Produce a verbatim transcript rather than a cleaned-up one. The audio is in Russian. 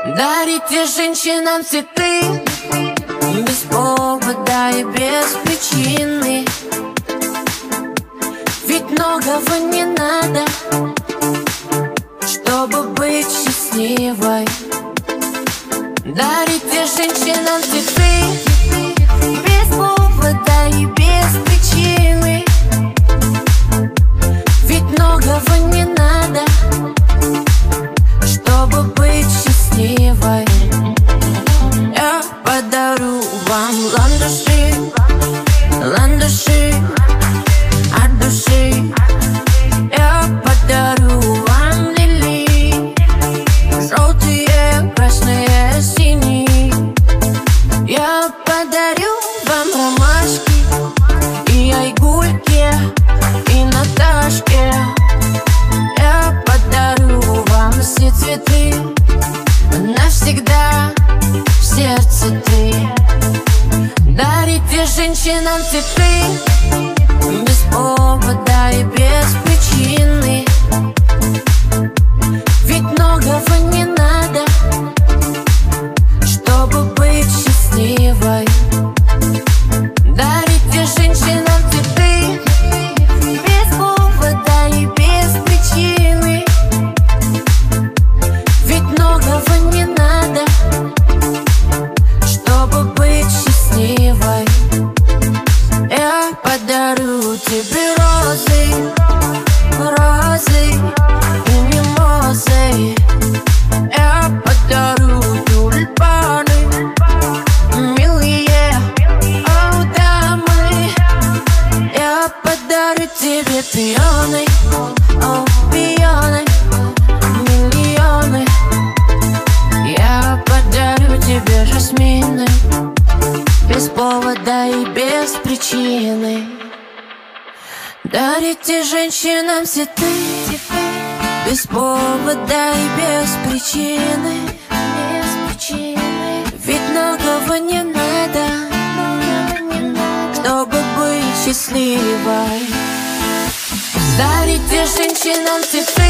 Дарите женщинам цветы без повода и без причины. Ведь многого не надо, чтобы быть счастливой. Дарите женщинам цветы без повода и без причины. Ведь многого не надо, чтобы быть счастливой. Я подарю вам ландыши, ландыши от души. Я подарю вам лилии, желтые, красные, синие. Я подарю вам ромашки и айгульки, и Наташке. Я подарю вам все цветы, навсегда в сердце ты. Дарите женщинам цветы без повода и без причины. Ведь многого не надо, чтобы быть счастливой. Дарите женщинам цветы без повода и без причины. Ведь многого не надо, чтобы быть счастливой. Я подарю тебе розы, розы и мимозы. Я подарю тюльпаны, милые, о, дамы. Я подарю тебе пионы, о, пионы, миллионы. Я подарю тебе жасмины без повода и без причины. Дарите женщинам цветы без повода и без причины. Без причины. Ведь многого не надо, чтобы быть счастливой. Дарите женщинам цветы